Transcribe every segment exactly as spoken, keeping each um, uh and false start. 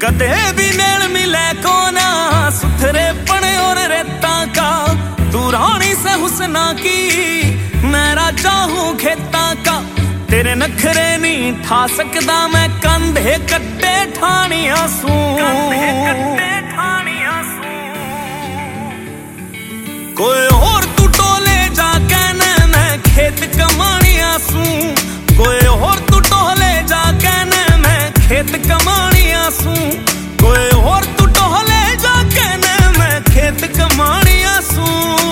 कदे भी मेल मिले को ना सुथरे पने और रेता का। तू रानी से हुस्ना की मैं राजा हूँ खेता का। तेरे नखरे नहीं ठा सकदा मैं कंधे कट्टे ठानिया सू। कोई और तू टोले जाके न मैं खेत कमानिया सू। कोई और तू टोले जाके न मैं खेत कमानिया सू। कोई और तू टोले जाके न मैं खेत कमानिया सू।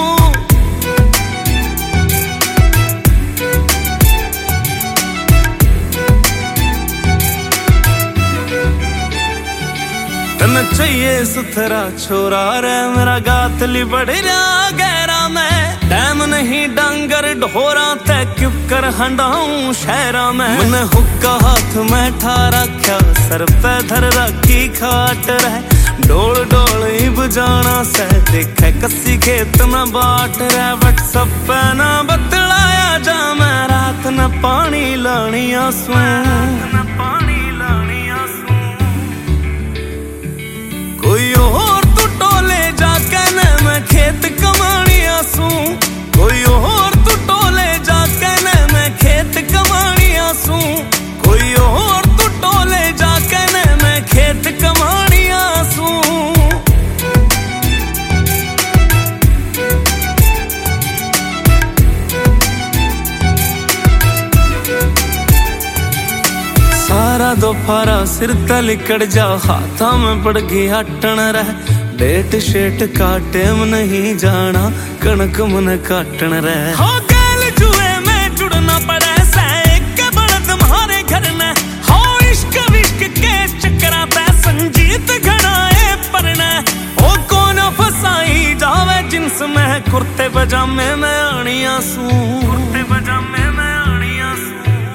तन चाहिए सुथरा छोरा रे मेरा गातली बढ़ रहा गहरा। मैं टाइम नहीं डांगर ढोरा ते क्यों कर हंडाऊं शहरा में। मैंने हुक्का हाथ में ठा रखा सर पे धर रखी खाट रहे। डोल डोल ही बुझाना से देखे कसी खेत में बाट रहे। व्हाट्सएप पे ना बतलाया जा मैं रात न पानी लानी आंसू। कोई और तू टोले जाके न मैं खेत कमानिया सू। कोई और तू टोले जाके न मैं खेत कमानिया सू। कोई और तू टोले जाके न मैं खेत कमानिया सू। सारा दोपहरा सिर तल लिकड़ जा हाथा में पड़ गई हटन रह। डेट शेट काटे में नहीं जाना कणक मन काटन रह। हो गैल जुए में जुड़ना पड़े से एक बड़द तुम्हारे घर में। हो इश्क विश्क के चक्करा पे संजीत घड़ाए पड़ना। ओ कौन फसाई जावे जिन्स में कुर्ते पजामे में आनिया सू। कुर्ते पजामे में आनिया सू।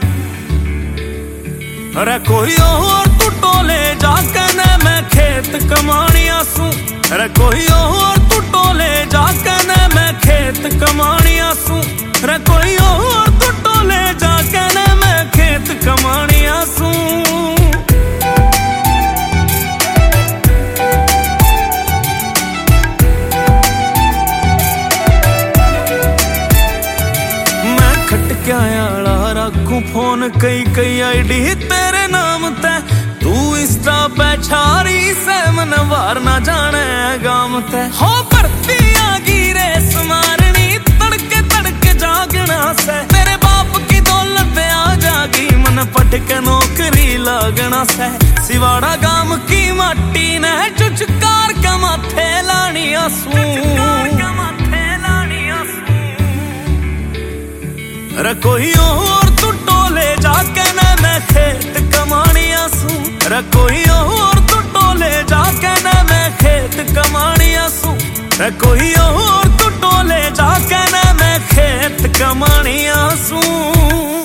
अरे कोई और तू टोले जाके न मैं खेत कमानिया सू। अरे कोई और तू टोले जाके न मैं खेत कमानिया सू। अरे कोई और तू टोले जाके न मैं खेत कमानिया सू। मैं खटक्या आला रखूं फोन कई कई आईडी तेरे नाम ते। तू इंस्टा पे छारी से मन वार ना जाने गाम ते। हो भर्ती आ गई रेस मारनी तड़के तड़के जागना से। तेरे बाप की दौलत आ जागी मन पट के नौकरी लागना से। सिवाड़ा गाम की माटी ने चुचकार के माथे लानी आंसू। अरे कोई और तू टोले जाके न मैं खेत कमानिया सू। अरे कोई और तू टोले जाके न मैं खेत कमानिया सू। अरे कोई और तू टोले जाके न मैं खेत कमानिया सू।